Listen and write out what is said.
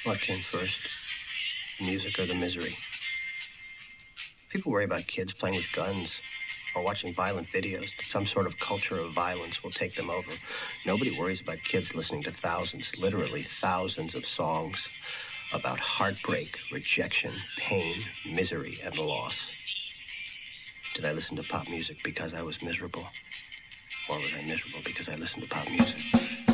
What came first? The music or the misery? People worry about kids playing with guns or watching violent videos, that some sort of culture of violence will take them over. Nobody worries about kids listening to thousands, literally thousands of songs about heartbreak, rejection, pain, misery, and loss. Did I listen to pop music because I was miserable? Or was I miserable because I listened to pop music?